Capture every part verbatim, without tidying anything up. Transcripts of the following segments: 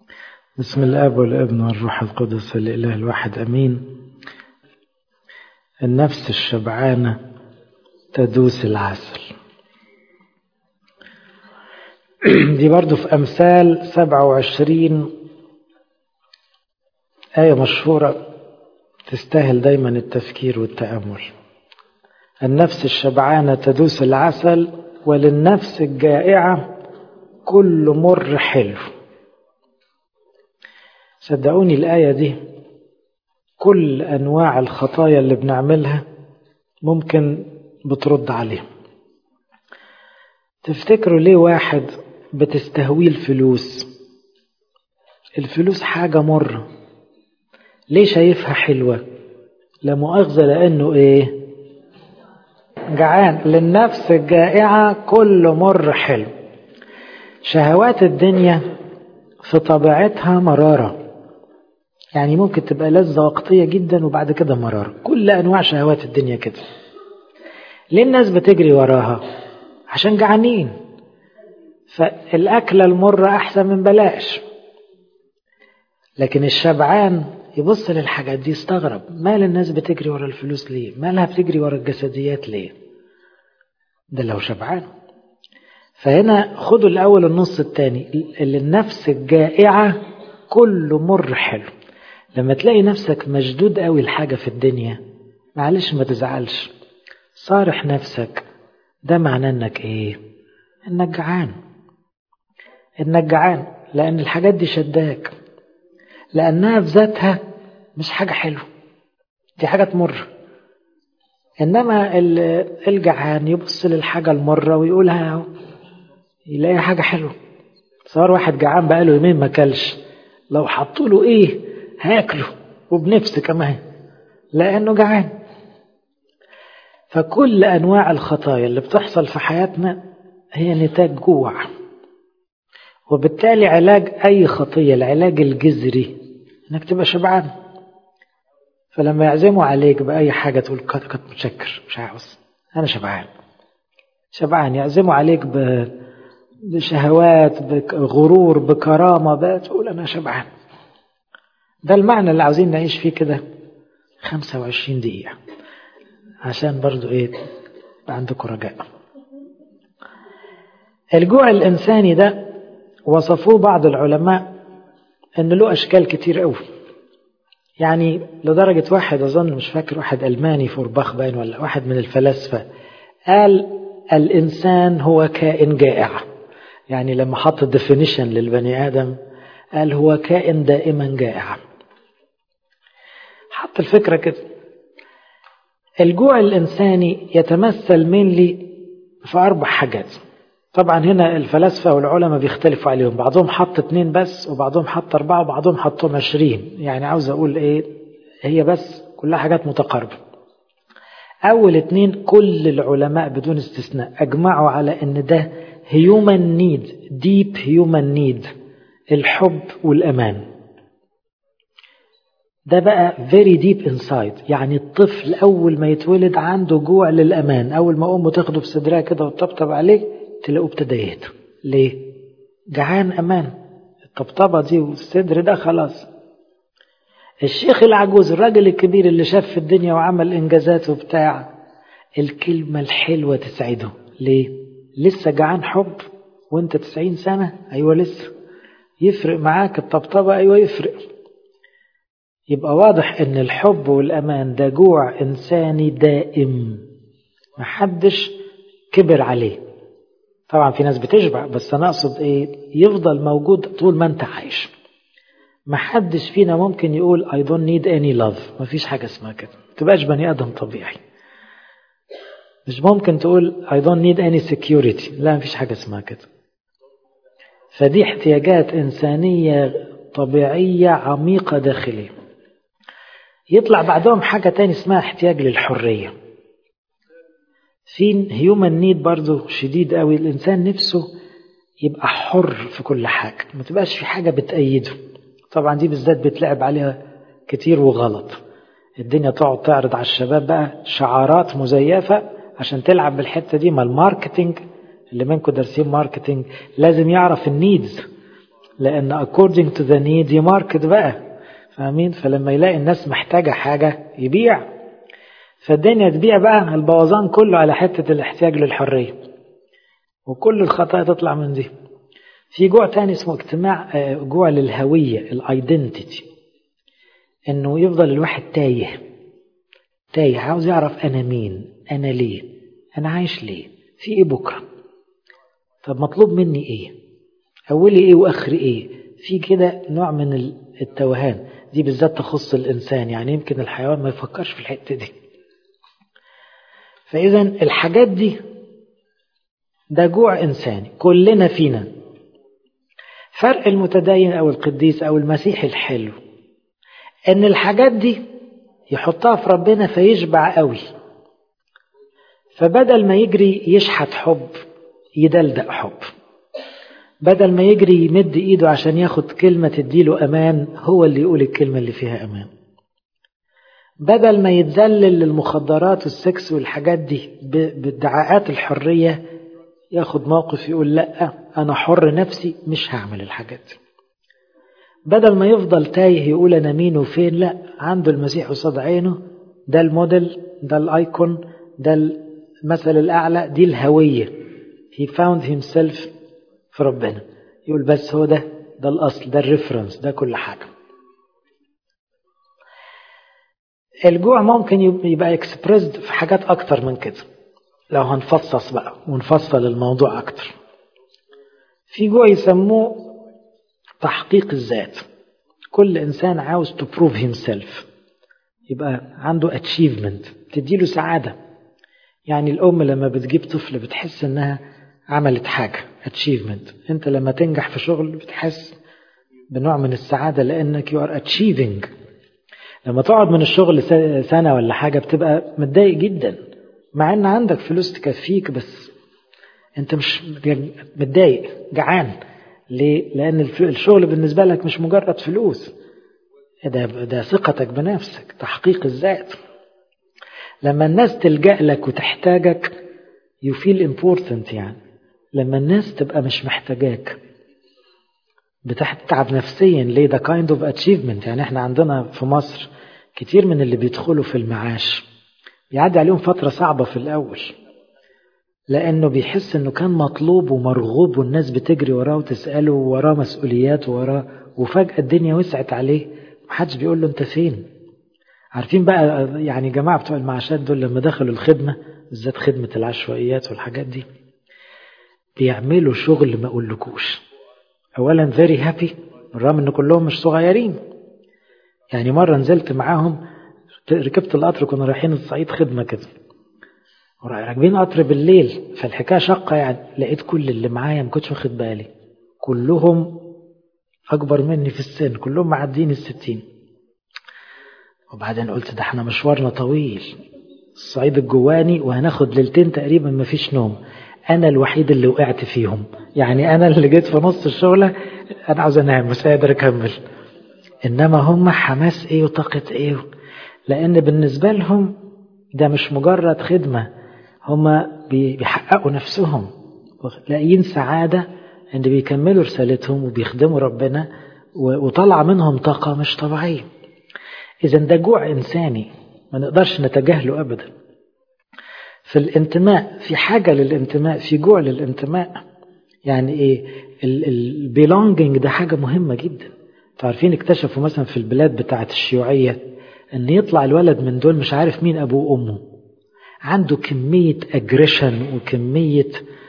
بسم الآب والابن والروح القدس الإله الواحد أمين. النفس الشبعانة تدوس العسل. دي برضو في أمثال سبعة وعشرين آية مشهورة تستاهل دايما التفكير والتأمل. النفس الشبعانة تدوس العسل، وللنفس الجائعة كل مر حلو. صدقوني الآية دي كل أنواع الخطايا اللي بنعملها ممكن بترد عليها. تفتكروا ليه واحد بتستهويه الفلوس؟ الفلوس حاجة مرة، ليه شايفها حلوة؟ لا مؤاخذة، لأنه إيه؟ جعان. للنفس الجائعة كل مر حلو. شهوات الدنيا في طبيعتها مرارة، يعني ممكن تبقى لذة وقتية جدا وبعد كده مرارة. كل أنواع شهوات الدنيا كده. ليه الناس بتجري وراها؟ عشان جعانين، فالأكلة المرة أحسن من بلاش. لكن الشبعان يبص للحاجات دي يستغرب، مال الناس بتجري ورا الفلوس ليه؟ مالها بتجري ورا الجسديات ليه؟ ده لو شبعان. فهنا خدوا الأول النص الثاني، اللي النفس الجائعة كل مر حلو. لما تلاقي نفسك مشدود قوي الحاجة في الدنيا، معلش ما تزعلش، صارح نفسك، ده معناه انك ايه؟ انك جعان. انك جعان لان الحاجات دي شداك، لانها في ذاتها مش حاجة حلوة، دي حاجة تمر. انما الجعان يبص للحاجة المرة ويقولها، يلاقي حاجة حلوة. صار واحد جعان بقاله يومين ما كلش، لو حطوا له ايه هاكله وبنفس كمان، لانه جعان. فكل انواع الخطايا اللي بتحصل في حياتنا هي نتاج جوع، وبالتالي علاج اي خطية، العلاج الجذري انك تبقى شبعان. فلما يعزموا عليك باي حاجة تقول كنت متشكر، مش عاوز، انا شبعان. شبعان. يعزموا عليك بشهوات، بغرور، بكرامة، بقى تقول انا شبعان. ده المعنى اللي عاوزين نعيش فيه كده خمسة وعشرين دقيقة، عشان برضو ايه عندكم رجاء. الجوع الإنساني ده وصفوه بعض العلماء أن له أشكال كتير قوي. يعني لدرجة واحد أظن مش فاكر، واحد ألماني فورباخ باين ولا واحد من الفلاسفة، قال الإنسان هو كائن جائع. يعني لما حط الديفينيشن للبني آدم قال هو كائن دائما جائع. حط الفكرة كده. الجوع الإنساني يتمثل mainly في أربع حاجات. طبعا هنا الفلاسفة والعلماء بيختلفوا عليهم، بعضهم حط اتنين بس، وبعضهم حط أربعة، وبعضهم حطهم عشرين. يعني عاوز أقول إيه، هي بس كلها حاجات متقاربة. أول اتنين كل العلماء بدون استثناء أجمعوا على أن ده human need, deep human need، الحب والأمان. ده بقى very deep inside. يعني الطفل أول ما يتولد عنده جوع للأمان، أول ما أمه تاخده في صدرها كده وتطبطب عليه تلاقوه ابتدى يهدى. ليه؟ جعان أمان. الطبطبة دي والصدر ده خلاص. الشيخ العجوز، الراجل الكبير اللي شاف في الدنيا وعمل إنجازات وبتاع، الكلمة الحلوة تسعده. ليه؟ لسه جعان حب وانت تسعين سنة؟ أيوة لسه. يفرق معاك الطبطبة؟ أيوة يفرق. يبقى واضح ان الحب والأمان ده جوع إنساني دائم، محدش كبر عليه. طبعا في ناس بتشبع، بس أنا أقصد إيه، يفضل موجود طول ما أنت عايش. محدش فينا ممكن يقول I don't need any love. مفيش حاجة اسمها كده، متبقاش بني آدم طبيعي. مش ممكن تقول I don't need any security. لا، مفيش حاجة اسمها كده. فدي احتياجات إنسانية طبيعية عميقة داخلية. يطلع بعدهم حاجة تاني اسمها احتياج للحرية. في هيومن نيد برضو شديد قوي. الإنسان نفسه يبقى حر في كل حاجة، ما تبقاش في حاجة بتأيده. طبعا دي بالذات بتلعب عليها كتير وغلط. الدنيا تقعد تعرض على الشباب بقى شعارات مزيفة عشان تلعب بالحتة دي. ما الماركتينج اللي منكم دارسين ماركتينج لازم يعرف النيدز. لأن according to the need يماركت بقى، فاهمين؟ فلما يلاقي الناس محتاجة حاجة يبيع، فالدنيا تبيع بقى البوظان كله على حتة الاحتياج للحرية، وكل الخطايا تطلع من دي. في جوع تاني اسمه اجتماع جوع للهوية، الايدنتيتي، انه يفضل الواحد تايه تايه، عاوز يعرف انا مين، انا ليه، انا عايش ليه، في ايه بكرة، طب مطلوب مني ايه، اولي ايه واخري ايه. في كده نوع من التوهان، دي بالذات تخص الانسان، يعني يمكن الحيوان ما يفكرش في الحتة دي. فاذا الحاجات دي ده جوع انساني كلنا فينا. فرق المتدين او القديس او المسيحي الحلو ان الحاجات دي يحطها في ربنا فيشبع قوي، فبدل ما يجري يشحت حب يدلدق حب، بدل ما يجري يمد ايده عشان ياخد كلمة تديله امان هو اللي يقول الكلمة اللي فيها امان، بدل ما يتذلل للمخدرات والسكس والحاجات دي بادعاءات الحرية ياخد موقف يقول لا انا حر نفسي مش هعمل الحاجات دي. بدل ما يفضل تايه يقول أنا مين وفين، لا، عنده المسيح قصاد عينه، ده الموديل، ده الآيكون، ده المثل الأعلى، دي الهوية. he found himself في ربنا، يقول بس هو ده ده الأصل، ده الريفرنس، ده كل حاجة. الجوع ممكن يبقى expressed في حاجات أكتر من كده لو هنفصص بقى ونفصل الموضوع أكتر. في جوع يسموه تحقيق الذات، كل إنسان عاوز to prove himself، يبقى عنده achievement تديله سعادة. يعني الأم لما بتجيب طفل بتحس إنها عملت حاجة achievement، أنت لما تنجح في شغل بتحس بنوع من السعادة لأنك you are achieving. لما تقعد من الشغل سنة ولا حاجة بتبقى متضايق جدا مع إن عندك فلوس تكفيك، بس أنت مش متضايق جعان. ليه؟ لأن الشغل بالنسبة لك مش مجرد فلوس، ده, ده ثقتك بنفسك، تحقيق الذات. لما الناس تلجأ لك وتحتاجك you feel important. يعني لما الناس تبقى مش محتاجاك بتتعب نفسيا. ليه؟ ده kind of achievement. يعني احنا عندنا في مصر كتير من اللي بيدخلوا في المعاش بيعدي عليهم فترة صعبة في الأول، لأنه بيحس أنه كان مطلوب ومرغوب والناس بتجري وراه وتسأله وراه مسؤوليات وراه، وفجأة الدنيا وسعت عليه محدش بيقول له أنت فين. عارفين بقى يعني جماعة بتوع المعاشات دول لما دخلوا الخدمة، بالذات خدمة العشوائيات والحاجات دي، بيعملوا شغل ما أقولكوش. أولا very happy بالرغم أن كلهم مش صغيرين. يعني مرة نزلت معاهم، ركبت القطر، كنا رايحين الصعيد خدمة كده، راكبين قطر بالليل، فالحكاية شقة. يعني لقيت كل اللي معايا ما كنتش واخد بالي كلهم أكبر مني في السن، كلهم معدين الستين. وبعدين قلت ده احنا مشوارنا طويل، الصعيد الجواني وهناخد ليلتين تقريبا ما فيش نوم. أنا الوحيد اللي وقعت فيهم، يعني أنا اللي جيت في نص الشغلة أنا عاوز أنام مش قادر أكمل. إنما هم حماس إيه وطاقة إيه، لأن بالنسبة لهم ده مش مجرد خدمة، هم بيحققوا نفسهم لاقيين سعادة إن بيكملوا رسالتهم وبيخدموا ربنا، وطلع منهم طاقة مش طبيعية. إذا ده جوع إنساني ما نقدرش نتجاهله أبدا. في الانتماء، في حاجة للانتماء، في جوع للانتماء. يعني إيه البيلونجينج؟ ده حاجة مهمة جدا. تعرفين اكتشفوا مثلا في البلاد بتاعت الشيوعية ان يطلع الولد من دول مش عارف مين ابوه وامه، عنده كمية اجريشن وكمية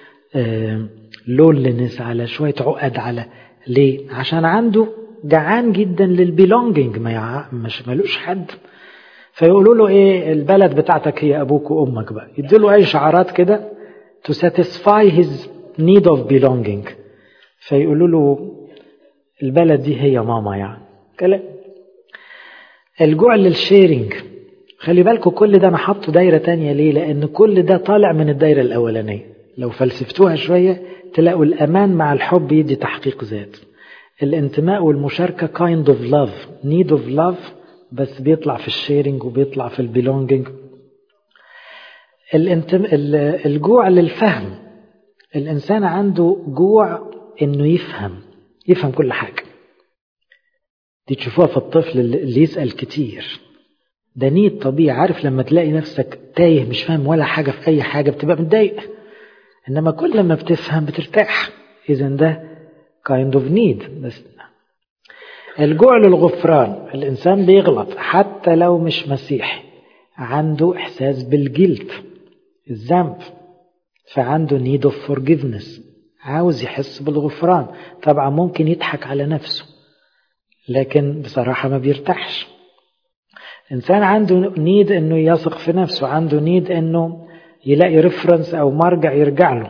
لولنس، على شوية عقد، على ليه؟ عشان عنده جعان جدا للبيلونجينج، ما يع... مش ملوش حد. فيقولوا له ايه، البلد بتاعتك هي ابوك وامك بقى، يديله اي شعارات كده to satisfy his need of belonging. فيقولوا له البلد دي هي ماما. يعني كلام. الجوع للشيرينج، خلي بالكم كل ده انا حاطه دايرة تانية. ليه؟ لان كل ده طالع من الدايرة الاولانية. لو فلسفتوها شوية تلاقوا الامان مع الحب يدي تحقيق ذات، الانتماء والمشاركة kind of love need of love، بس بيطلع في الشيرينج وبيطلع في البيلونجينج. الانتم... الجوع للفهم، الانسان عنده جوع انه يفهم، يفهم كل حاجة. دي تشوفوها في الطفل اللي يسأل كتير، ده نيد طبيعي. عارف لما تلاقي نفسك تايه مش فاهم ولا حاجة في أي حاجة بتبقى متضايق، إنما كل ما بتفهم بترتاح. إذا ده kind of need. بس الجوع للغفران، الإنسان بيغلط حتى لو مش مسيحي، عنده إحساس بالجلد الذنب، فعنده need of forgiveness، عاوز يحس بالغفران. طبعا ممكن يضحك على نفسه لكن بصراحة ما بيرتاحش. إنسان عنده نيد إنه يثق في نفسه، عنده نيد إنه يلاقي ريفرنس أو مرجع يرجع له.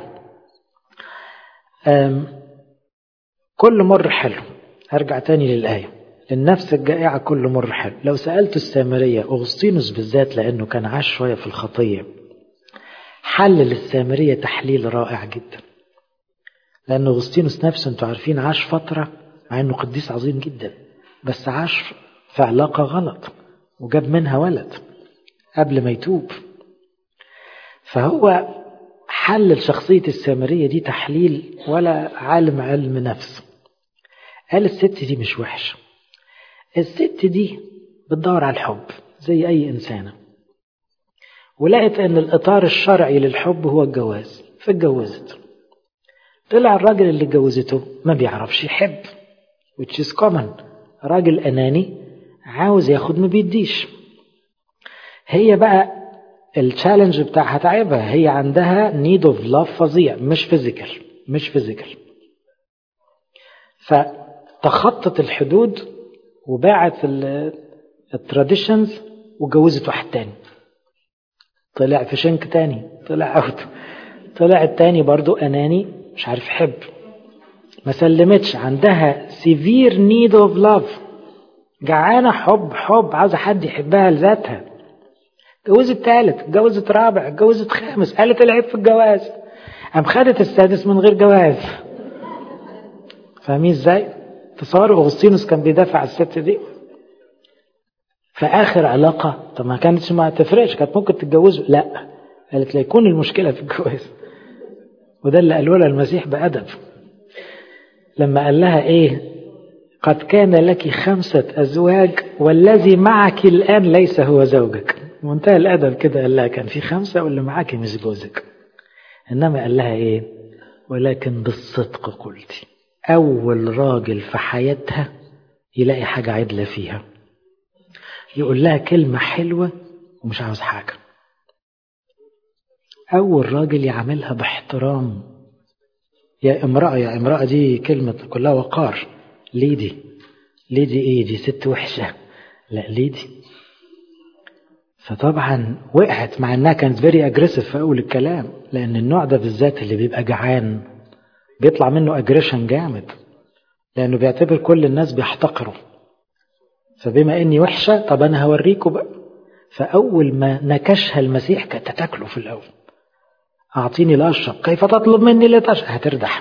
كل مر حلو. أرجع تاني للآية، للنفس الجائعة كل مر حلو. لو سألت السامرية، أغسطينوس بالذات لأنه كان عاش شوية في الخطية، حلل السامرية تحليل رائع جدا. لأن أغسطينوس نفسه أنتوا عارفين عاش فترة، مع أنه قديس عظيم جدا، بس عاش في علاقة غلط وجاب منها ولد قبل ما يتوب. فهو حلل شخصية السامرية دي تحليل ولا عالم علم نفس. قال الست دي مش وحشة، الست دي بتدور على الحب زي أي إنسانة، ولقيت أن الإطار الشرعي للحب هو الجواز، فاتجوزت. طلع الراجل اللي جوزته ما بيعرفش يحب، which is common. راجل أناني عاوز ياخد ما بيديش. هي بقى التشالنج بتاعها تعبها، هي عندها need of love فظيع، مش physical مش physical فتخطت الحدود وباعت التراديشنز وجوزت واحد تاني. طلع في شنك تاني، طلع اوت، طلع التاني برضو أناني مش عارف حب، ما سلمتش، عندها severe need of love، جعانة حب حب، عاوزة حد يحبها لذاتها. جوزت ثالث، جوزت رابع، جوزت خامس، قالت العيب في الجواز، قام خدت السادس من غير جواز. فاهمين ازاي؟ تصوروا أغسطينوس كان بيدافع عن الست دي في آخر علاقة. طب ما كانتش ما تفرقش، كانت ممكن تتجوزه. لا، قالت لا يكون المشكلة في الجواز. وده اللي قالوا لها المسيح بأدب لما قال لها ايه؟ قد كان لك خمسة أزواج والذي معك الآن ليس هو زوجك. منتهى الأدب كده قال لها كان في خمسة واللي معك مش جوزك. إنما قال لها ايه؟ ولكن بالصدق قلتي. أول راجل في حياتها يلاقي حاجة عدلة فيها، يقول لها كلمة حلوة ومش عاوز حاجة. أول راجل يعملها باحترام. يا امرأة يا امرأة دي كلمة كلها وقار. ليدي ليدي ايه دي؟ ست وحشة؟ لا ليدي. فطبعا وقعت، مع انها كانت فيري اجريسيف في اول الكلام، لان النوع ده بالذات اللي بيبقى جعان بيطلع منه اجريشن جامد، لانه بيعتبر كل الناس بيحتقروا. فبما اني وحشة طب انا هوريكم بقى. فاول ما نكشها المسيح كانت تاكله في الاول. اعطيني لاشرب، كيف تطلب مني لتشرب؟ هتردح.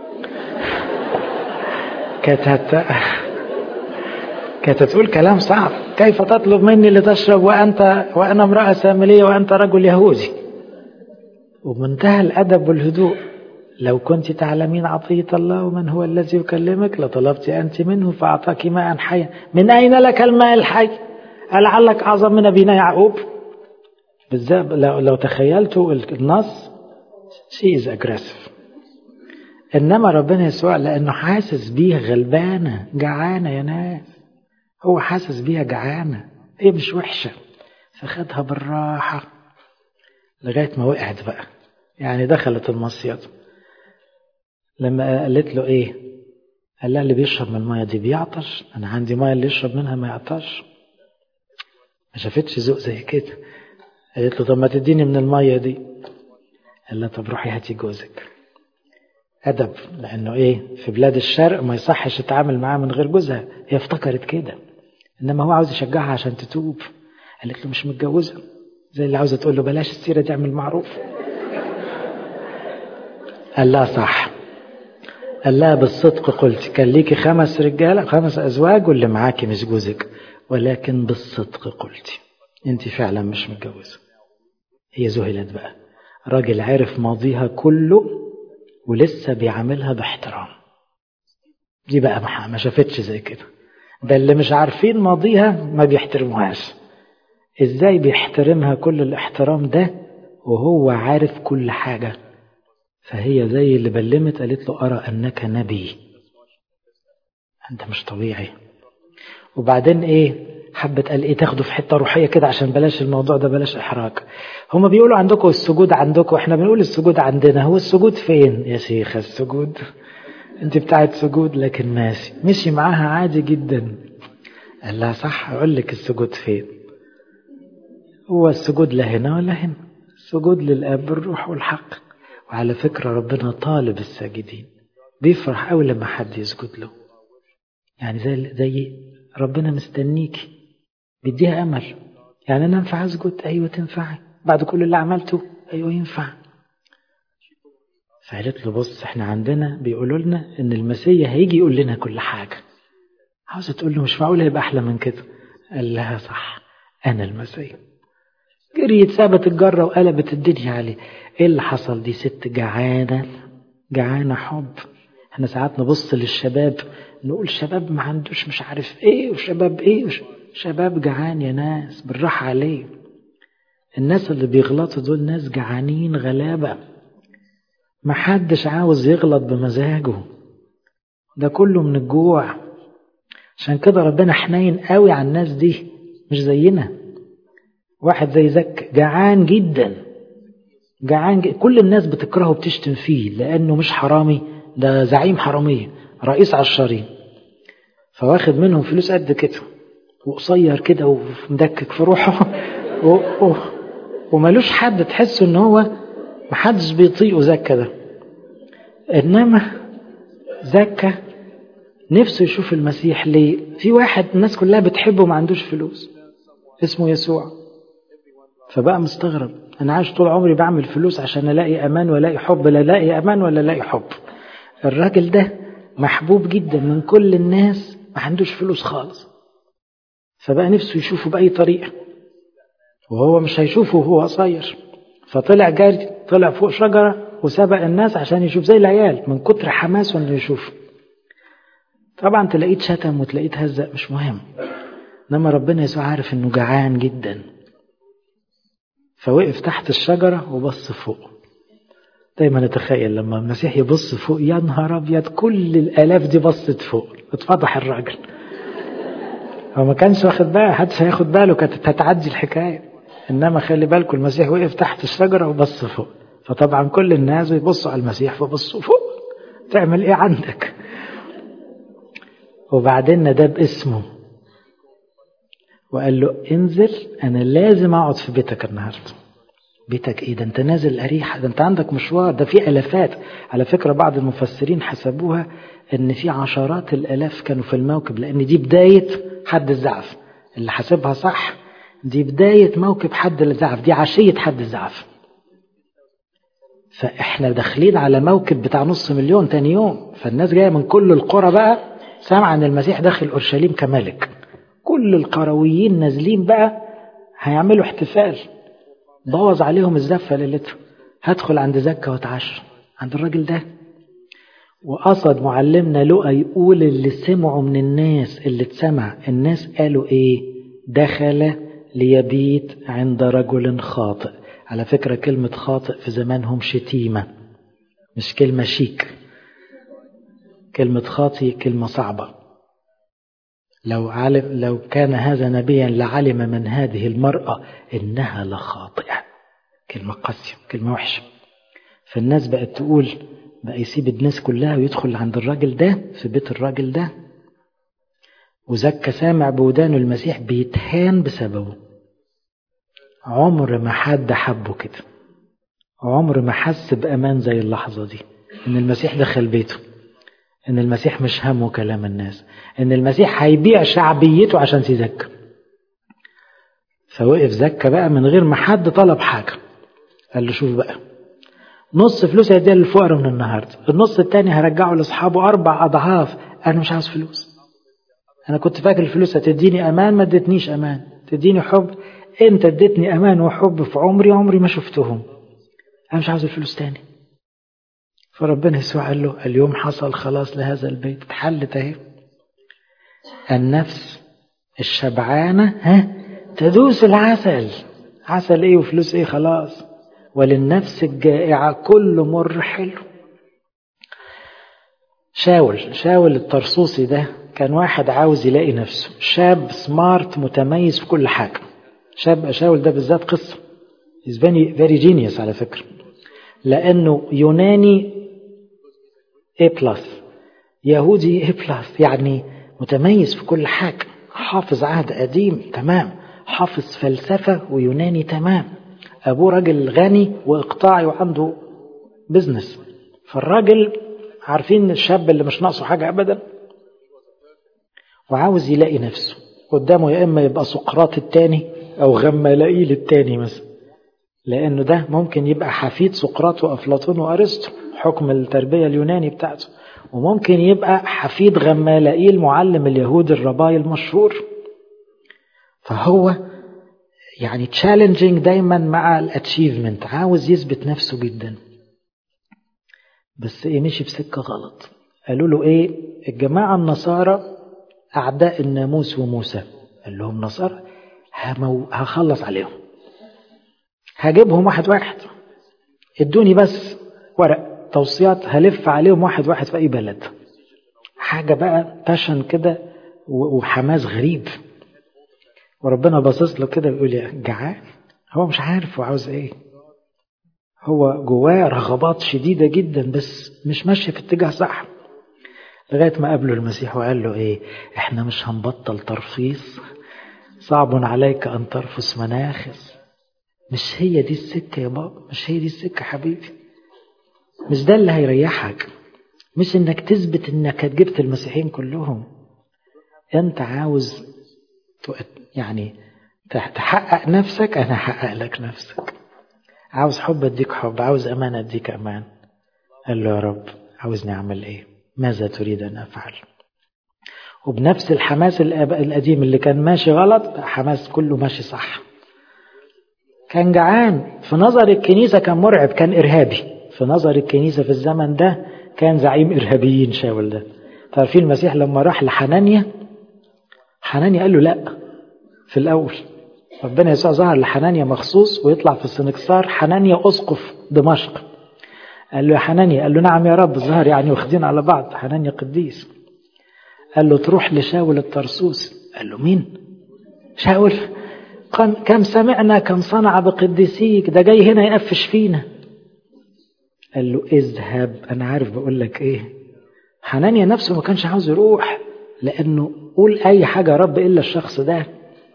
كانت هت... كانت تقول كلام صعب، كيف تطلب مني لتشرب وأنت وأنا امرأة سامرية وأنت رجل يهودي. ومنتهى الأدب والهدوء. لو كنت تعلمين عطية الله ومن هو الذي يكلمك لطلبت أنت منه فأعطاك ماء حيا. من أين لك الماء الحي؟ ألعلك أعظم من أبينا يعقوب؟ بالذات لو, لو تخيلتوا النص she is aggressive. إنما ربنا يسوع لأنه حاسس بيها غلبانة جعانة يا ناس، هو حاسس بيها جعانة، هي مش وحشة، فخدها بالراحة لغاية ما وقعت بقى. يعني دخلت المصيد. لما قالت له ايه؟ قال لها اللي بيشرب من المية دي بيعطش، انا عندي مية اللي يشرب منها ما يعطش. ما شافتش ذوق زي كده. قالت له طب ما تديني من المية دي. قال لها طب روحي هاتي جوزك. أدب، لأنه إيه؟ في بلاد الشرق ما يصحش تتعامل معاه من غير جوزها. هي افتكرت كده، إنما هو عاوز يشجعها عشان تتوب. قالت له مش متجوزة، زي اللي عاوزة تقول له بلاش السيرة دي، اعمل معروف. قال لها صح. قال لها بالصدق قلت، كان ليكي خمس رجالة خمس أزواج واللي معاكي مش جوزك، ولكن بالصدق قلت انت فعلا مش متجوزة. هي ذهلت بقى. راجل عارف ماضيها كله ولسه بيعاملها باحترام. دي بقى ما شافتش زي كده. ده اللي مش عارفين ماضيها ما بيحترموهاش. ازاي بيحترمها كل الاحترام ده وهو عارف كل حاجة؟ فهي زي اللي بلمت قالت له أرى أنك نبي، أنت مش طبيعي. وبعدين إيه حبت قال إيه تاخده في حتة روحية كده عشان بلاش الموضوع ده، بلاش إحراج. هما بيقولوا عندكم السجود عندكم، إحنا بنقول السجود عندنا. هو السجود فين يا شيخ؟ السجود أنت بتاعت سجود، لكن ماشي مشي معاها عادي جدا. قال لها صح، أقول لك السجود فين. هو السجود لا هنا ولا هنا، السجود للأب بالروح والحق. وعلى فكرة ربنا طالب الساجدين، بيفرح أول لما حد يسجد له. يعني زي زي ربنا مستنيكي، بيديها أمل. يعني أنا أنفع أسجد؟ أيوة تنفعي بعد كل اللي عملته، أيوة ينفع. فقالت له بص احنا عندنا بيقولوا لنا ان المسيح هيجي يقول لنا كل حاجة. عاوزة تقول له مش معقول هيبقى أحلى من كده. قال لها صح أنا المسيح. جريت سابت الجرة وقلبت الدنيا عليه. ايه اللي حصل؟ دي ست جعانة، جعانة حب. احنا ساعات نبص للشباب نقول شباب ما عندوش مش عارف ايه وشباب ايه وش... شباب جعان يا ناس، بالراحة عليه. الناس اللي بيغلطوا دول ناس جعانين غلابة، ما حدش عاوز يغلط بمزاجه، ده كله من الجوع. عشان كده ربنا حنين قوي على الناس دي، مش زينا. واحد زي زك جعان جدا، جعان جدا. كل الناس بتكرهه بتشتم فيه لأنه مش حرامي، ده زعيم حرامية رئيس عشرين، فواخد منهم فلوس قد كده وقصير كده ومدكك في روحه و... و... ومالوش حد تحسه ان هو محدش بيطيقه زكا ده. انما زكا نفسه يشوف المسيح. ليه؟ في واحد الناس كلها بتحبه ما عندوش فلوس اسمه يسوع، فبقى مستغرب انا عايش طول عمري بعمل فلوس عشان الاقي امان والاقي حب، لا الاقي امان ولا الاقي حب. الراجل ده محبوب جدا من كل الناس، ما عندوش فلوس خالص، فبقى نفسه يشوفه بأي طريقة، وهو مش هيشوفه وهو قصير. فطلع جاري، طلع فوق شجرة وسبق الناس عشان يشوف زي العيال من كتر حماسه انه يشوف. طبعا تلاقيه شتم وتلاقيه هزق، مش مهم، انما ربنا يسوع عارف انه جعان جدا، فوقف تحت الشجرة وبص فوق. دايما نتخيل لما المسيح يبص فوق، يا نهار ابيض كل الالاف دي بصت فوق، اتفضح الراجل. هو ما كانش واخد باله، حدش هياخد باله، كانت هتعدي الحكاية. انما خلي بالكم المسيح وقف تحت الشجرة وبص فوق، فطبعا كل الناس يبصوا على المسيح فبصوا فوق. تعمل ايه عندك؟ وبعدين نادى باسمه وقال له انزل، انا لازم اقعد في بيتك النهارده. بيتك ايه ده؟ انت نازل اريحة، ده انت عندك مشوار، ده في الافات. على فكرة بعض المفسرين حسبوها ان في عشرات الالاف كانوا في الموكب، لان دي بداية حد الزعف. اللي حسبها صح دي بداية موكب حد الزعف، دي عشية حد الزعف. فاحنا داخلين على موكب بتاع نص مليون تاني يوم، فالناس جاية من كل القرى بقى سامعة ان المسيح داخل اورشليم كملك. كل القرويين نازلين بقى هيعملوا احتفال. بوظ عليهم الزفة ليلتها، هدخل عند زكا واتعشى عند الراجل ده. وقصد معلمنا لقى يقول اللي سمعوا من الناس، اللي اتسمع الناس قالوا ايه؟ دخل ليبيت عند رجل خاطئ. على فكرة كلمة خاطئ في زمانهم شتيمة، مش كلمة شيك. كلمة خاطئ كلمة صعبة. لو علم لو كان هذا نبيا لعلم من هذه المرأة إنها لخاطئة. كلمة قاسية، كلمة وحشة. فالناس بقت تقول، بقى يسيب الناس كلها ويدخل عند الراجل ده في بيت الراجل ده. وزكى سامع بودانه المسيح بيتهان بسببه. عمر ما حد حبه كده، عمر ما حس بأمان زي اللحظة دي، إن المسيح دخل بيته، إن المسيح مش همه كلام الناس، إن المسيح هيبيع شعبيته عشان يزكى. فوقف زكى بقى من غير ما حد طلب حاجة. قال له شوف بقى، نص فلوس هيديها للفقراء من النهاردة، النص التاني هرجعه لأصحابه أربع أضعاف. أنا مش عاوز فلوس، أنا كنت فاكر الفلوس هتديني أمان، ما ادتنيش أمان. تديني حب، أنت ادتني أمان وحب في عمري عمري ما شفتهم. أنا مش عاوز الفلوس تاني. فربنا يسوع قال له اليوم حصل خلاص لهذا البيت، اتحلت اهي. النفس الشبعانة ها تدوس العسل. عسل ايه وفلوس ايه خلاص. وللنفس الجائعة كل مر حلو. شاول شاول الطرسوسي ده كان واحد عاوز يلاقي نفسه، شاب سمارت متميز في كل حاجة. شاب شاول ده بالذات قصة is very, very genius على فكرة، لأنه يوناني A plus، يهودي A plus، يعني متميز في كل حاجة، حافظ عهد قديم تمام، حافظ فلسفة ويوناني تمام، أبوه راجل غني وإقطاعي وعنده بزنس. فالراجل عارفين الشاب اللي مش ناقصه حاجة أبدا، وعاوز يلاقي نفسه قدامه، يا إما يبقى سقراط التاني أو غمالائيل التاني مثلا، لأنه ده ممكن يبقى حفيد سقراط وأفلاطون وأرسطو حكم التربية اليوناني بتاعته، وممكن يبقى حفيد غمالائيل معلم اليهود الرباي المشهور. فهو يعني تشالنجينج دايما مع الاتشيفمنت، عاوز يثبت نفسه جدا. بس ايه، مشي بسكة غلط. قالوا له ايه؟ الجماعة النصارى أعداء الناموس وموسى. قال لهم نصارى همو... هخلص عليهم، هجيبهم واحد واحد، ادوني بس ورق توصيات هلف عليهم واحد واحد في أي بلد. حاجة بقى باشن كده وحماس غريب. وربنا باصص له كده بيقول يا جعان. هو مش عارف هو عاوز ايه، هو جواه رغبات شديدة جدا بس مش ماشي في اتجاه صح. لغاية ما قابله المسيح وقال له ايه، احنا مش هنبطل ترفيص، صعب عليك ان ترفس مناخس. مش هي دي السكة يا بابا، مش هي دي السكة حبيبي، مش ده اللي هيريحك، مش انك تثبت انك جبت المسيحيين كلهم. انت عاوز يعني تحقق نفسك، انا هحقق لك نفسك. عاوز حب اديك حب، عاوز امان اديك امان. قال له يا رب عاوزني اعمل ايه؟ ماذا تريد ان افعل؟ وبنفس الحماس القديم اللي كان ماشي غلط، حماس كله ماشي صح. كان جعان في نظر الكنيسة، كان مرعب، كان إرهابي في نظر الكنيسة في الزمن ده، كان زعيم إرهابيين شاول ده. تعرفين المسيح لما راح لحنانيا، حنانيا قال له لا. في الأول ربنا يسوع ظهر لحنانيا مخصوص، ويطلع في السنكسار حنانيا أسقف دمشق. قال له يا حنانيا، قال له نعم يا رب. ظهر يعني واخدين على بعض، حنانيا قديس. قال له تروح لشاول الطرسوس. قال له مين؟ شاول؟ كم سمعنا كم صنع بقديسيك، ده جاي هنا يقفش فينا. قال له اذهب، انا عارف بقول لك ايه. حنانيا نفسه ما كانش عاوز يروح، لانه قول اي حاجة يا رب الا الشخص ده،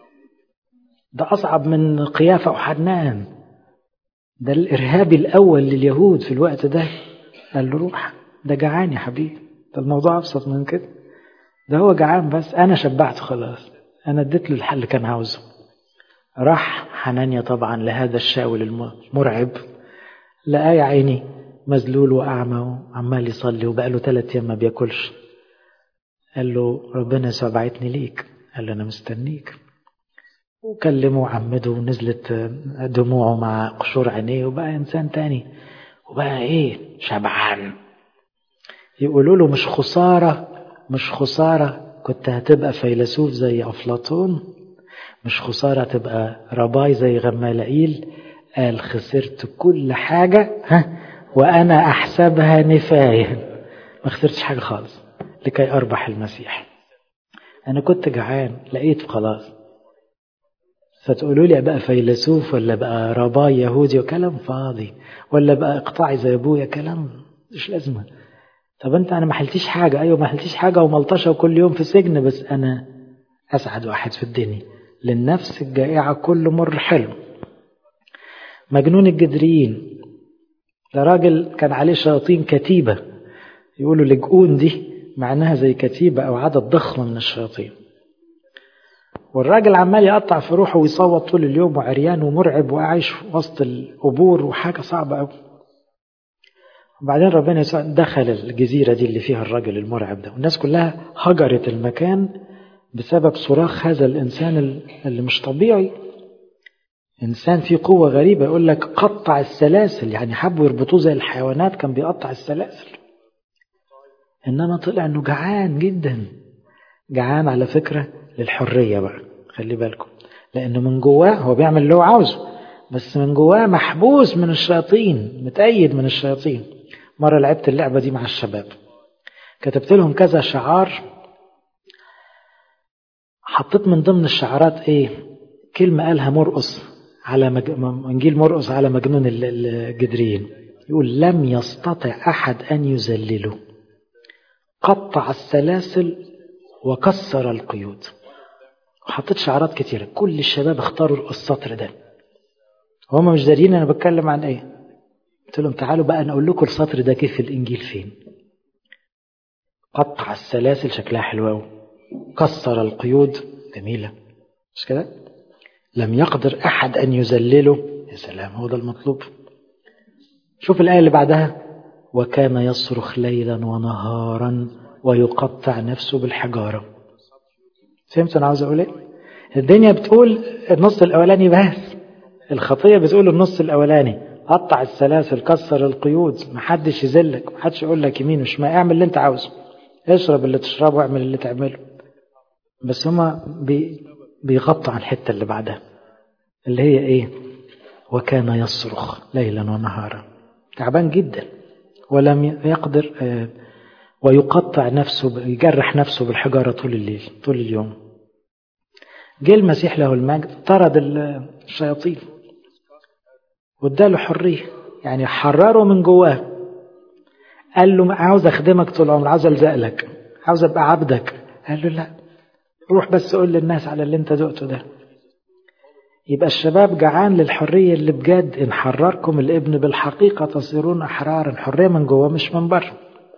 ده اصعب من قيافة وحنان، ده الارهابي الاول لليهود في الوقت ده. قال له روح، ده جعان يا حبيبي، ده الموضوع ابسط من كده، ده هو جعان بس انا شبعته خلاص، انا اديت له الحل اللي كان عاوزه. راح حنانيا طبعا لهذا الشاول المرعب، لقى يا عيني مذلول وأعمى وعمال يصلي وبقاله ثلاث أيام ما بياكلش. قال له ربنا يسوع بعتني ليك. قال له أنا مستنيك. وكلمه وعمده ونزلت دموعه مع قشور عينيه، وبقى إنسان تاني، وبقى إيه، شبعان. يقولوا له مش خسارة، مش خسارة كنت هتبقى فيلسوف زي أفلاطون، مش خسارة تبقى رباي زي غمالائيل. قال خسرت كل حاجة ها وأنا أحسبها نفاية. ما خسرتش حاجة خالص لكي أربح المسيح. أنا كنت جعان لقيته خلاص. فتقولوا لي بقى فيلسوف ولا بقى رباي يهودي وكلام فاضي، ولا بقى إقطاعي زي أبويا، كلام مش لازمة. طب أنت أنا ما حلتيش حاجة، أيوة ما حلتيش حاجة وملطشة وكل يوم في سجن، بس أنا أسعد واحد في الدنيا. للنفس الجائعة كل مر حلو. مجنون الجدريين ده راجل كان عليه شياطين كتيبة، يقولوا لجؤون دي معناها زي كتيبة أو عدد ضخم من الشياطين. والراجل عمال يقطع في روحه ويصوت طول اليوم وعريان ومرعب وعايش وسط القبور وحاجة صعبة أوي. وبعدين ربنا يسوع دخل الجزيرة دي اللي فيها الراجل المرعب ده، والناس كلها هجرت المكان بسبب صراخ هذا الإنسان اللي مش طبيعي، إنسان فيه قوة غريبة، يقول لك قطع السلاسل، يعني حبوا يربطوه زي الحيوانات كان بيقطع السلاسل. إنما طلع إنه جعان جدا، جعان على فكرة للحرية بقى، خلي بالكم، لأنه من جواه هو بيعمل اللي هو عاوزه، بس من جواه محبوس من الشياطين، متأيد من الشياطين. مرة لعبت اللعبة دي مع الشباب، كتبت لهم كذا شعار، حطيت من ضمن الشعارات ايه، كلمة قالها مرقس على مج... انجيل مرقس على مجنون الجدرين، يقول لم يستطع احد ان يذلله، قطع السلاسل وكسر القيود. وحطيت شعارات كتيرة، كل الشباب اختاروا السطر ده، هم مش دارين انا بتكلم عن ايه. قلت لهم تعالوا بقى انا اقول لكم السطر ده كيف في الانجيل فين. قطع السلاسل شكلها حلوة، كسر القيود جميلة، مش كده؟ لم يقدر أحد أن يذلله، يا سلام، هو ده المطلوب. شوف الآية اللي بعدها، وكان يصرخ ليلا ونهارا ويقطع نفسه بالحجارة. فهمت أنا عاوز أقول إيه؟ الدنيا بتقول النص الأولاني بس، الخطية بتقول النص الأولاني، قطع السلاسل، كسر القيود، محدش يذلك، محدش يقول لك يمين وشمال، اعمل اللي انت عاوزه، اشرب اللي تشربه واعمل اللي تعمله. بس هما بي بيغطوا عن الحتة اللي بعدها اللي هي ايه، وكان يصرخ ليلا ونهارا، تعبان جدا، ولم يقدر آه ويقطع نفسه، يجرح نفسه بالحجارة طول الليل طول اليوم. جه المسيح له المجد طرد الشياطين واداله حرية، يعني حرره من جواه، قال له عاوز اخدمك طول العمر، عاوز الزق لك، عاوز ابقى عبدك. قال له لا، روح بس قول للناس على اللي انت دقته ده. يبقى الشباب جعان للحرية اللي بجد، إن حرركم الابن بالحقيقة تصيرون أحرارا، حرية من جوه مش من بره.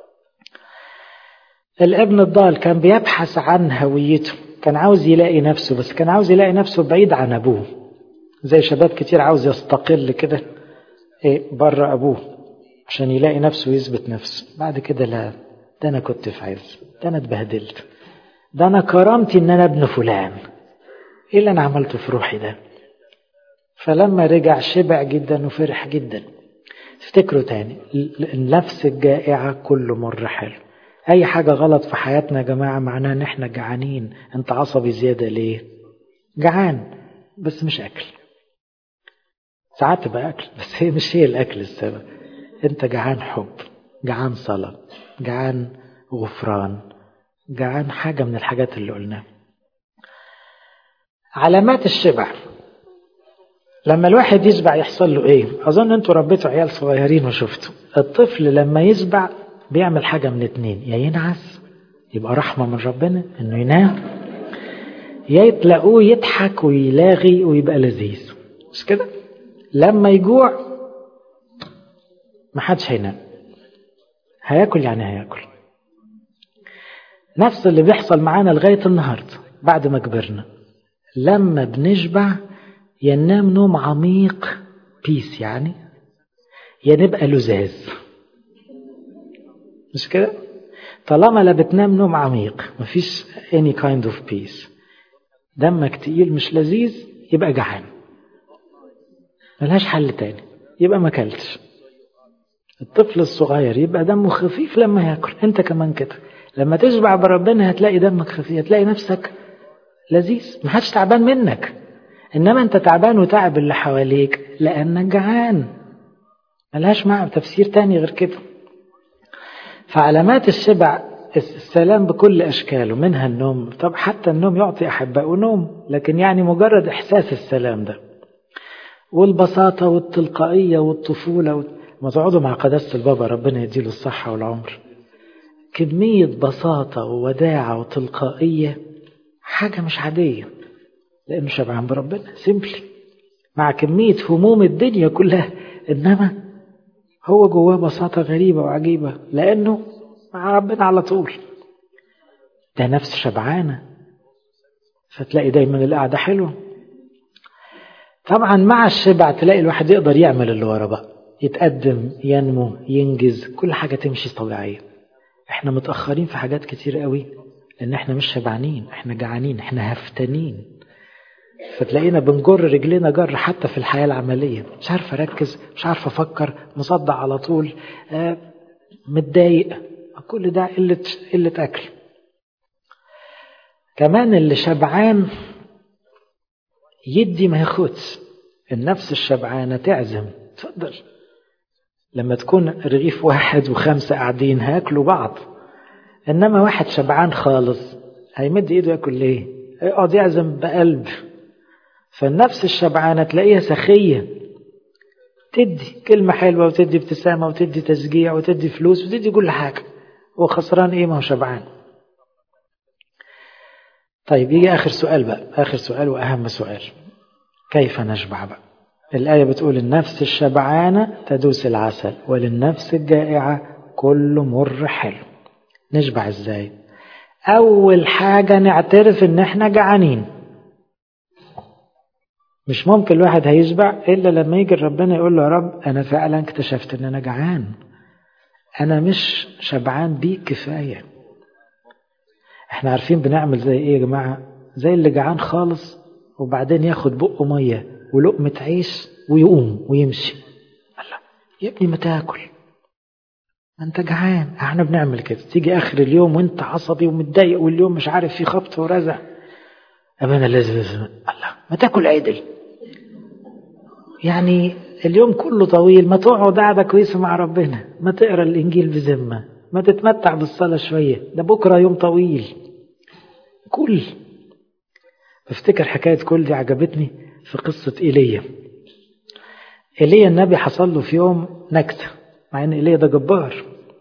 الابن الضال كان بيبحث عن هويته، كان عاوز يلاقي نفسه، بس كان عاوز يلاقي نفسه بعيد عن أبوه، زي شباب كتير عاوز يستقل كده إيه بره أبوه عشان يلاقي نفسه ويثبت نفسه. بعد كده لا، ده أنا كنت في عز، ده أنا اتبهدلت، ده أنا كرامتي إن أنا ابن فلان، إيه اللي أنا عملته في روحي ده؟ فلما رجع شبع جدا وفرح جدا. افتكروا تاني، النفس الجائعة كل مر حلو. اي حاجة غلط في حياتنا يا جماعة معناها ان احنا جعانين. انت عصبي زيادة ليه؟ جعان، بس مش اكل. ساعات تبقى اكل بس هي مش هي الاكل السبب. انت جعان حب، جعان صلاة، جعان غفران، جعان حاجة من الحاجات اللي قلناها. علامات الشبع، لما الواحد يشبع يحصل له ايه؟ اظن انتوا ربيتوا عيال صغيرين وشفتوا الطفل لما يشبع بيعمل حاجة من اتنين، يا ينعس يبقى رحمة من ربنا انه ينام، يا يتلاقوه يضحك ويلاغي ويبقى لذيذ، مش كده؟ لما يجوع محدش هينام، هياكل يعني هياكل. نفس اللي بيحصل معانا لغاية النهاردة بعد ما كبرنا، لما بنشبع ينام نوم عميق بيس، يعني يا نبقى لزاز، مش كده؟ طالما لا بتنام نوم عميق مفيش any kind of peace، دمك تقيل مش لذيذ، يبقى جعان، ملهاش حل تاني، يبقى ما كلتش. الطفل الصغير يبقى دمه خفيف لما ياكل، انت كمان كده لما تشبع بربنا هتلاقي دمك خفيف، هتلاقي نفسك لذيذ، محدش تعبان منك. انما انت تعبان وتعب اللي حواليك لانك جعان، ملهاش معنى تفسير تاني غير كده. فعلامات الشبع السلام بكل أشكاله، منها النوم. طب حتى النوم يعطي أحبائه نوم، لكن يعني مجرد إحساس السلام ده، والبساطة والتلقائية والطفولة و... ما تقعدوا مع قداسة البابا ربنا يديله الصحة والعمر، كمية بساطة ووداعة وتلقائية، حاجة مش عادية، لأنه شبعان بربنا سيمبلي، مع كمية هموم الدنيا كلها، إنما هو جواه بساطة غريبة وعجيبة لأنه مع ربنا على طول. ده نفس شبعانة، فتلاقي دايما القعدة حلوة. طبعا مع الشبع تلاقي الواحد يقدر يعمل اللي ورا بقى، يتقدم، ينمو، ينجز، كل حاجة تمشي طبيعية. احنا متأخرين في حاجات كتير قوي لأن احنا مش شبعانين، احنا جعانين، احنا هفتانين. فتلاقينا بنجر رجلنا جر حتى في الحياة العملية، مش عارف أركز، مش عارف أفكر، مصدع على طول، آه متضايق، كل ده قلة قلة أكل. كمان اللي شبعان يدي ما ياخدش. النفس الشبعانة تعزم، تفضل. لما تكون رغيف واحد وخمسة قاعدين هاكلوا بعض، إنما واحد شبعان خالص هيمد إيده ياكل ليه؟ يقعد يعزم بقلب. فالنفس الشبعانة تلاقيها سخية، تدي كلمة حلوة وتدي ابتسامة وتدي تشجيع وتدي فلوس وتدي كل حاجة. هو خسران إيه؟ ما هو شبعان. طيب يجي آخر سؤال بقى، آخر سؤال وأهم سؤال، كيف نشبع بقى؟ الآية بتقول النفس الشبعانة تدوس العسل وللنفس الجائعة كل مر حلو. نشبع إزاي؟ أول حاجة نعترف إن إحنا جعانين. مش ممكن الواحد هيشبع إلا لما يجي ربنا يقول له يا رب أنا فعلا اكتشفت إن أنا جعان، أنا مش شبعان بيك كفاية. إحنا عارفين بنعمل زي إيه يا جماعة؟ زي اللي جعان خالص وبعدين ياخد بقه مية ولقمة عيش ويقوم ويمشي. الله يا ابني ما تاكل، ما انت جعان. احنا بنعمل كده، تيجي اخر اليوم وانت عصبي ومتضايق واليوم مش عارف في خبط ورزع، امانه لازم الله ما تاكل عدل. يعني اليوم كله طويل، ما تقعد قاعده كويسه مع ربنا، ما تقرا الانجيل بذمه، ما تتمتع بالصلاه شويه، ده بكره يوم طويل. كل بفتكر حكايه كل دي عجبتني في قصه ايليا. ايليا النبي حصل له في يوم نكته، مع ان ايليا ده جبار،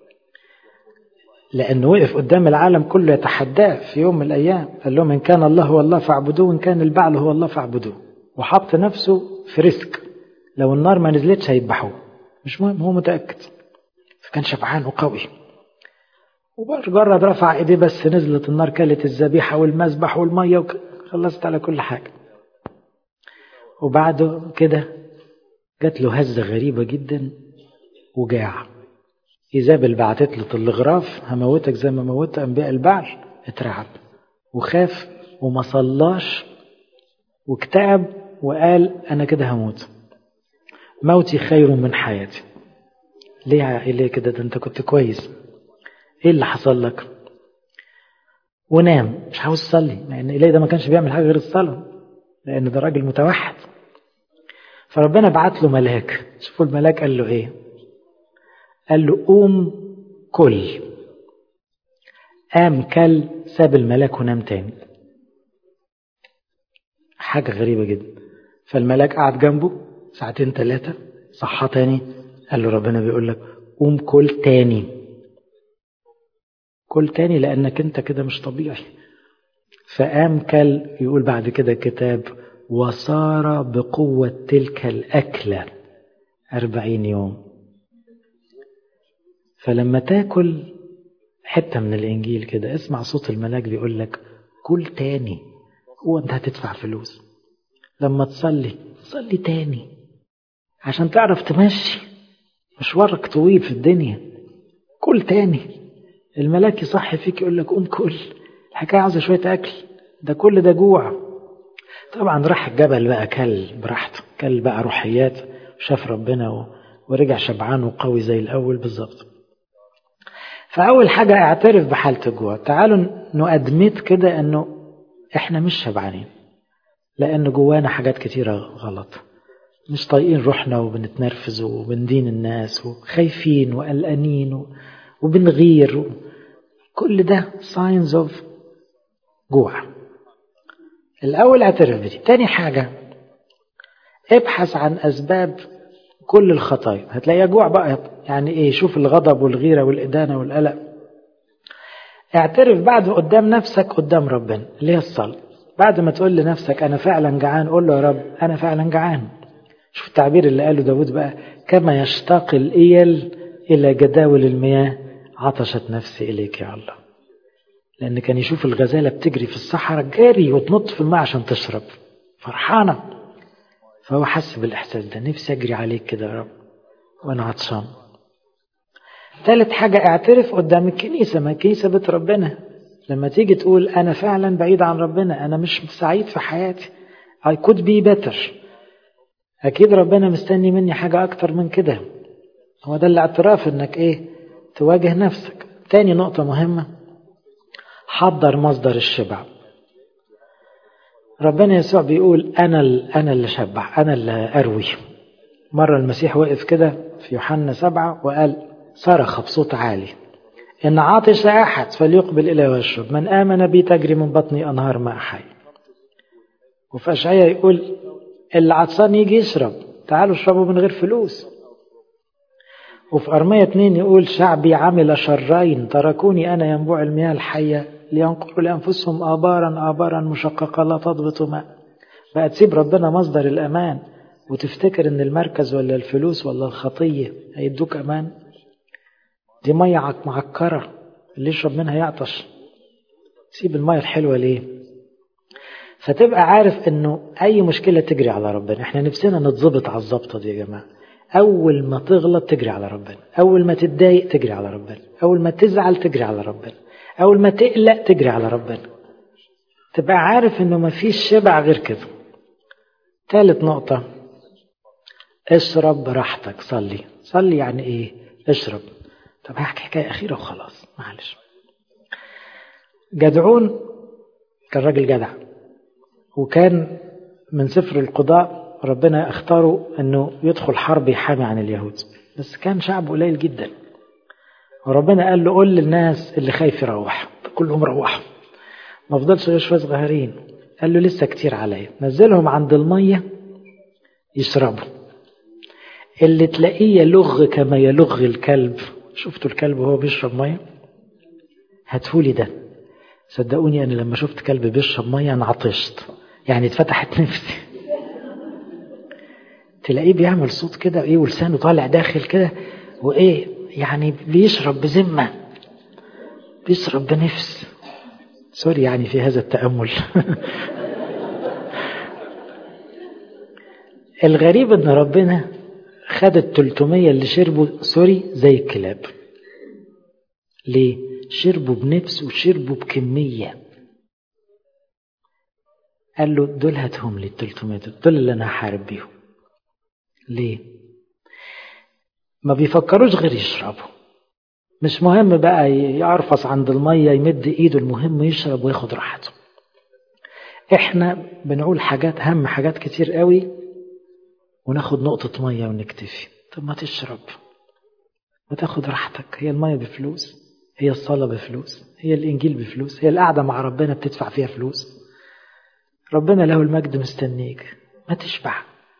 لأنه وقف قدام العالم كله يتحداه في يوم من الأيام، قال لهم إن كان الله هو الله فاعبدوه وإن كان البعل هو الله فاعبدوه، وحط نفسه في ريسك، لو النار ما نزلتش هيذبحوه، مش مهم، هو متأكد. فكان شبعان وقوي، ومجرد رفع ايديه بس نزلت النار كلت الذبيحة والمذبح والمية وخلصت على كل حاجة. وبعد كده جات له هزة غريبة جدا وجاع. إيزابل بعتت له الغراف هموتك زي ما موت أنبياء البعل. اترعب وخاف وما صلاش واكتئب وقال أنا كده هموت، موتي خير من حياتي. ليه ليه كده؟ ده أنت كنت كويس، إيه اللي حصل لك؟ ونام مش عاوز تصلي، لأن إليه ده ما كانش بيعمل حاجة غير الصلاة، لأن ده راجل متوحد. فربنا بعت له ملاك. شوفوا الملاك قال له إيه؟ قال له قوم كل. قام كل، ساب الملاك ونام تاني. حاجة غريبة جدا. فالملاك قعد جنبه ساعتين ثلاثة، صحى تاني، قال له ربنا بيقول لك قوم كل تاني، كل تاني لأنك انت كده مش طبيعي. فقام كل، يقول بعد كده الكتاب وصار بقوة تلك الأكلة أربعين يوم. فلما تاكل حتة من الإنجيل كده اسمع صوت الملاك بيقول لك كل تاني. هو انت هتدفع فلوس؟ لما تصلي صلي تاني عشان تعرف تمشي مشوارك طويل في الدنيا. كل تاني. الملاك يصحي فيك يقول لك قوم كل. الحكاية عاوزة شوية أكل، ده كل ده جوع. طبعا راح الجبل بقى كل براحته، كل بقى روحيات، شاف ربنا ورجع شبعان وقوي زي الأول بالظبط. فأول حاجة اعترف بحالة الجوع. تعالوا نؤدمت كده أنه إحنا مش شبعانين، لأن جوانا حاجات كتيرة غلط، مش طايقين روحنا وبنتنرفز وبندين الناس وخايفين وقلقانين وبنغير. كل ده signs of جوع. الأول اعترف بدي. تاني حاجة ابحث عن أسباب كل الخطايا، هتلاقيها جوع بقى. يعني إيه؟ شوف الغضب والغيرة والإدانة والقلق. اعترف بعد قدام نفسك قدام ربنا اللي هي الصلاة. بعد ما تقول لنفسك أنا فعلا جعان، قول له يا رب أنا فعلا جعان. شوف التعبير اللي قاله داود بقى، كما يشتاق الإيل إلى جداول المياه عطشت نفسي إليك يا الله. لأن كان يشوف الغزالة بتجري في الصحراء جاري وتنط في الماء عشان تشرب، فرحانة. فهو حس بالإحساس ده، نفسي أجري عليك كده يا رب وأنا عطشان. ثالث حاجة اعترف قدام الكنيسة، ما الكنيسة بيت ربنا. لما تيجي تقول أنا فعلا بعيد عن ربنا، أنا مش سعيد في حياتي، I could be better. أكيد ربنا مستني مني حاجة أكتر من كده. هو ده الاعتراف إنك إيه تواجه نفسك. تاني نقطة مهمة، حضر مصدر الشبع. ربنا يسوع بيقول أنا أنا اللي شبع، أنا اللي أروي. مرة المسيح وقف كده في يوحنا سبعة وقال صرخ بصوت عالي إن عطش أحد فليقبل إلي ويشرب، من آمن بي تجري من بطني أنهار ماء حي. وفي أشعياء يقول اللي عطشان يجي يشرب، تعالوا اشربوا من غير فلوس. وفي أرمية اتنين يقول شعبي عمل شرين تركوني أنا ينبوع المياه الحية لينقلوا لأنفسهم آبارا آبارا مشققة لا تضبط ماء. بقى تسيب ربنا مصدر الأمان وتفتكر إن المركز ولا الفلوس ولا الخطية هيدوك أمان؟ دي مية معكرة، اللي يشرب منها يعطش. سيب المية الحلوة ليه؟ فتبقى عارف إنه أي مشكلة تجري على ربنا. إحنا نفسنا نتظبط على الظبطة دي يا جماعة. أول ما تغلط تجري على ربنا، أول ما تتضايق تجري على ربنا، أول ما تزعل تجري على ربنا، أول ما تقلق تجري على ربنا. تبقى عارف إنه ما فيش شبع غير كده. ثالث نقطة، اشرب براحتك. صلي. صلي يعني إيه؟ اشرب. طب هحكي حكاية أخيرة وخلاص معلش. جدعون كان راجل جدع، وكان من سفر القضاء ربنا اختاره انه يدخل حرب يحامي عن اليهود، بس كان شعب قليل جدا. وربنا قال له قول للناس اللي خايف يروح، كلهم روحوا، ما فضلش غير شويه صغيرين. قال له لسه كتير عليا، نزلهم عند الميه يشربوا. اللي تلاقيه يلغ كما يلغ الكلب، شفتوا الكلب وهو بيشرب ميه؟ هاتهولي ده. صدقوني انا لما شفت كلب بيشرب ميه انا عطشت، يعني اتفتحت نفسي. تلاقيه بيعمل صوت كده ايه ولسانه طالع داخل كده وايه، يعني بيشرب بذمه، بيشرب بنفس. سوري يعني في هذا التأمل. الغريب ان ربنا خد التلتمية اللي شربوا سوري زي الكلاب. ليه؟ شربوا بنفس وشربوا بكمية. قال له دول هاتهم لي التلتمية، دول اللي انا هحارب بيهم. ليه؟ ما بيفكروش غير يشربوا. مش مهم بقى يعرفص عند المية يمد ايده، المهم يشرب وياخد راحته. احنا بنقول حاجات هم حاجات كتير قوي وناخد نقطة مية ونكتفي. طب ما تشرب وتاخد راحتك. هي المية بفلوس، هي الصلاة بفلوس، هي الإنجيل بفلوس، هي القعدة مع ربنا بتدفع فيها فلوس. ربنا له المجد مستنيك، ما تشبع.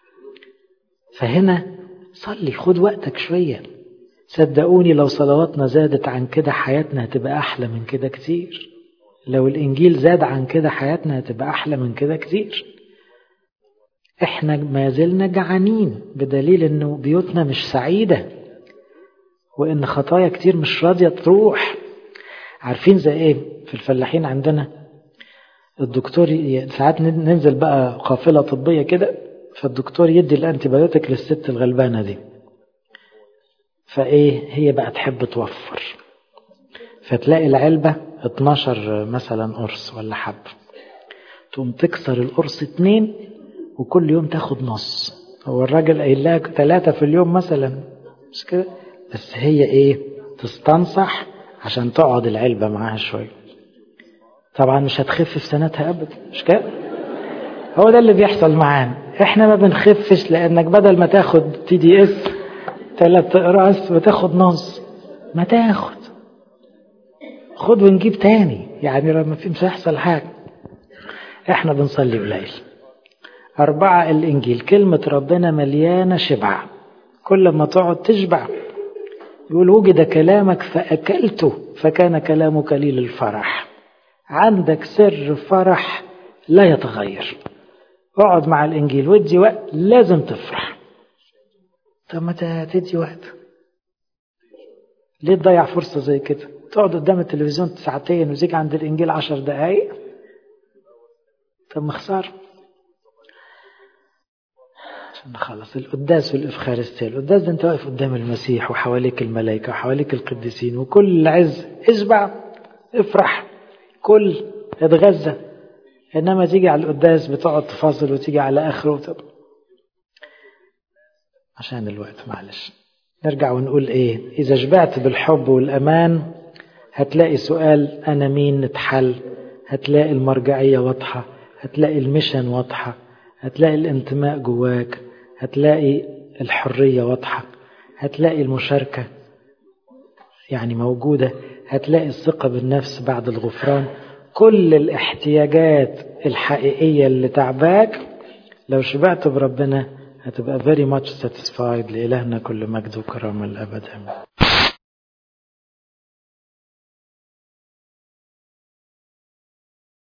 فهنا صلي، خد وقتك شوية. صدقوني لو صلواتنا زادت عن كده حياتنا هتبقى أحلى من كده كتير. لو الإنجيل زاد عن كده حياتنا هتبقى أحلى من كده كتير. إحنا ما زلنا جعانين، بدليل إنه بيوتنا مش سعيدة، وإن خطايا كتير مش راضية تروح. عارفين زي إيه؟ في الفلاحين عندنا الدكتور ساعات ننزل بقى قافلة طبية كده، فالدكتور يدي الأنتيبيوتيك للست الغلبانة دي، فإيه هي بقى تحب توفر، فتلاقي العلبة اتناشر مثلا قرص ولا حب، تقوم تكسر القرص اتنين وكل يوم تاخد نص. هو الراجل قايل لها ثلاثة في اليوم مثلا، مش كده؟ بس هي ايه تستنصح عشان تقعد العلبة معاها شوية. طبعا مش هتخف في سنتها ابدا، مش كده؟ هو ده اللي بيحصل معانا. احنا ما بنخفش لانك بدل ما تاخد تي دي اس ثلاث اقراص وتاخد نص، ما تاخد خد ونجيب تاني، يعني لما في مش هيحصل حاجة. احنا بنصلي قليل. أربعة، الإنجيل كلمة ربنا مليانة شبع، كل ما تقعد تشبع. يقول وجد كلامك فأكلته فكان كلامك لي للفرح. عندك سر فرح لا يتغير. اقعد مع الإنجيل ودي وقت، لازم تفرح. طب ما تدي وقت، ليه تضيع فرصة زي كده؟ تقعد قدام التلفزيون ساعتين وزيك عند الإنجيل عشر دقايق، طب مخسار. عشان نخلص القداس والإفخارستية. القداس ده انت واقف قدام المسيح وحواليك الملائكة وحواليك القديسين وكل عز، اشبع، افرح، كل اتغذى. إنما تيجي على القداس بتقعد تفاصل وتيجي على آخره وتب... عشان الوقت معلش نرجع ونقول إيه. إذا شبعت بالحب والأمان هتلاقي سؤال أنا مين نتحل، هتلاقي المرجعية واضحة، هتلاقي المشن واضحة، هتلاقي الانتماء جواك، هتلاقي الحرية واضحة، هتلاقي المشاركة يعني موجودة، هتلاقي الثقة بالنفس بعد الغفران. كل الاحتياجات الحقيقية اللي تعباك لو شبعت بربنا هتبقى very much satisfied. لإلهنا كل مجد وكرامة الأبد.